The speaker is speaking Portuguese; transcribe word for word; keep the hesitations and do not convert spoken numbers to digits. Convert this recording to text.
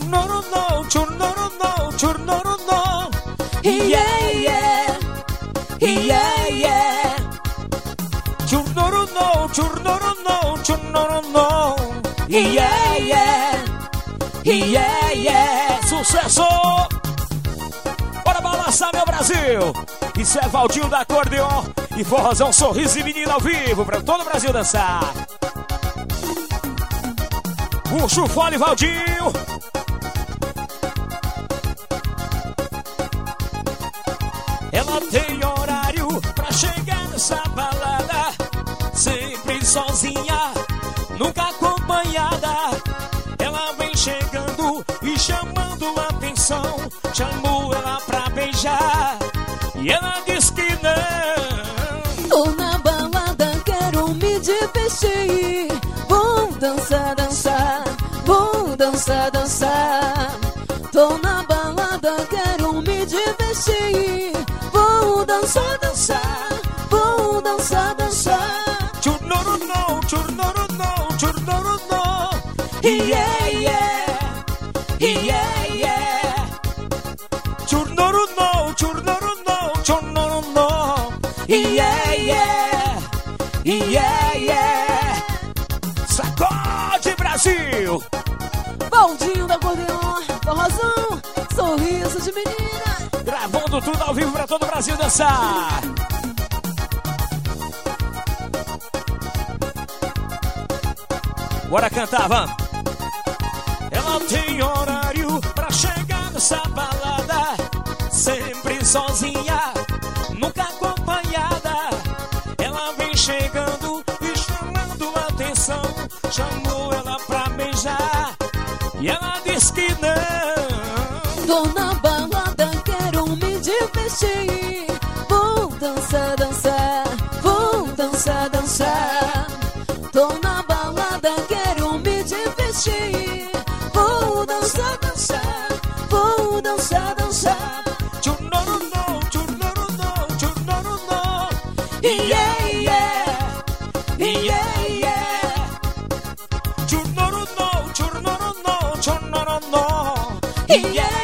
Churnoruno, churnoruno, churnoruno. Yeah, yeah. Yeah, yeah. Churnoruno, churnoruno, churnoruno. Yeah, yeah. Yeah, yeah. Sucesso! Bora balançar, meu Brasil! Isso é Valdinho da Acordeon e forrozão Sorriso e Menina ao vivo pra todo o Brasil dançar. Puxa o fole, Valdinho! Ela tem horário pra chegar nessa balada, sempre sozinha, nunca acompanhada. Ela vem chegando e chamando a atenção. Chamou ela pra beijar e ela diz que não. Tô na balada, quero me divertir. Vou dançar, dançar, vou dançar, dançar. Tô na balada, quero me divertir. Vou dançar, dançar, vou dançar, dançar. Churnoruno, churnoruno, churnoruno. Yeah, yeah, yeah, yeah. Churnoruno, churnoruno, churnoruno. Yeah, yeah, yeah, yeah. Sacode, Brasil! Valdinho da Acordeon, forrozão, sorriso de menina. Gravando tudo ao vivo pra todo o Brasil dançar. Bora cantar, vamos. Ela tem horário pra chegar nessa balada, sempre sozinha, nunca acompanhada. Ela vem chegando e chamando a atenção. Chamou ela pra beijar e ela diz que não. Tô na balada, quero me divertir. Vou dançar, dançar, vou dançar, dançar. Tô na balada, quero me divertir. Vou dançar, dançar, vou dançar, dançar. Churnoruno, churnoruno, churnoruno. Yeah, yeah, Yeah, yeah. Churnoruno, churnoruno, churnoruno. yeah.